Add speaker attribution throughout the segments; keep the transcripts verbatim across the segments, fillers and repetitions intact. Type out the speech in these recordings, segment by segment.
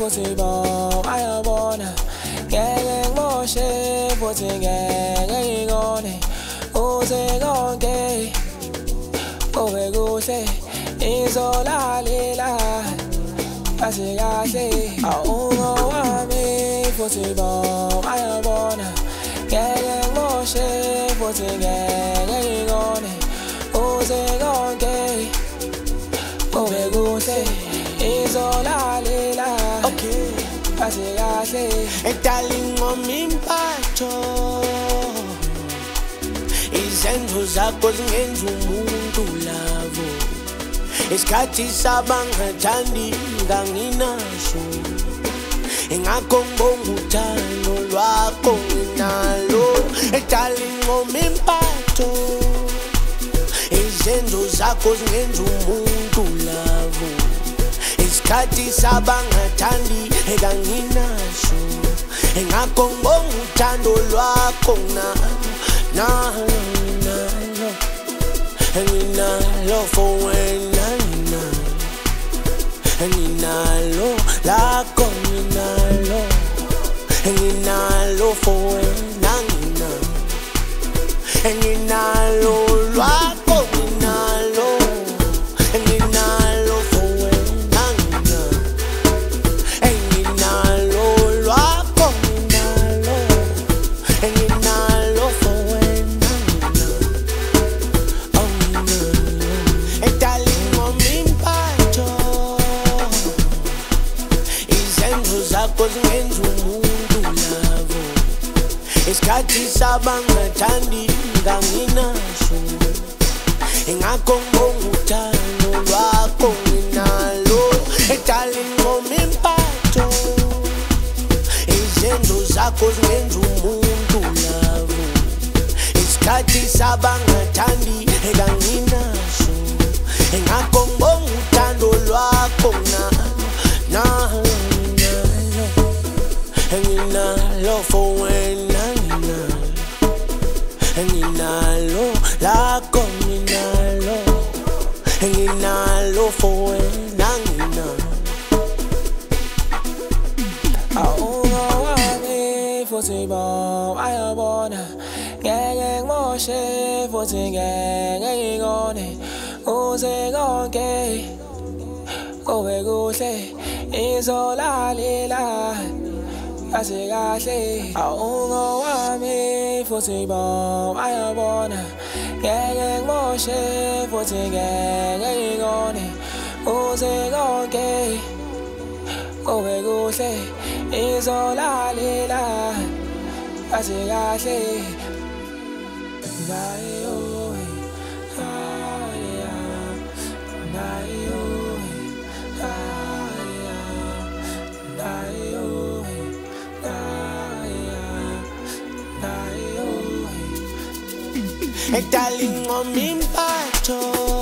Speaker 1: futhi bo ayabona ngeke ngimoshe futhi ngeke ngikone uze konke kube kuhle izolalela kahle kahle awungo wami futhi bo ayabona ngeke ngimoshe futhi ngeke ngikone uze konke kube kuhle izolalela
Speaker 2: okay
Speaker 1: kahle kahle
Speaker 2: darling ngomimpatho izenzo zakho zingenza umuntu lavo isikhathi sabangathandi nganginaso ingakho ngibonga uthando lwakho nginalo darling ngomimpatho izenzo zakho zingenza umuntu lavo isikhathi sabangathandi nganginaso ingakho ngibonga uthando lwakho nalo nalo nalo nginalo for wena nginalo lakho nginalo nginalo for wena nginalo lwakho nginalo nginalo for wena nginalo lwakho nginalo nginalo for wena oh nginalo darling ngomimpatho izenzo zakho zingenza umuntu lavo isikhathi sabangathandi nganginaso ingakho ngibonga uthando lwakho nginalo darling ngomimpatho izenzo zakho zingenza umuntu lavo isikhathi sabangathandi nganginaso ingakho ngibonga uthando lwakho nalo nalo nginalo for wena nginalo lakho nginalo nginalo for wena nginalo
Speaker 1: awungo wami futhi bo ayabona ngeke ngimoshe futhi ngeke ngikone uze konke kube kuhle izolalela kahle kahle awungo wami futhi bo ayabona ngeke ngimoshe futhi ngeke ngikone uze konke kube kuhle izolalela kahle kahle nayo haya nayo haya nayo
Speaker 2: darling ngomimpatho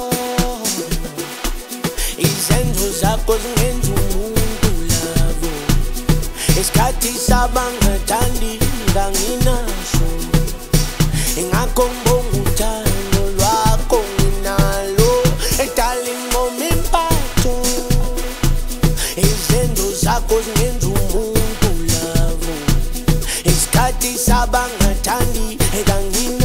Speaker 2: izenzo zakho zingenza umuntu lavo isikhathi sabangathandi nganginaso ingakho ngibonga uthando lwakho nginalo darling ngomimpatho izenzo zakho zingenza umuntu lavo isikhathi sabangathandi nganginaso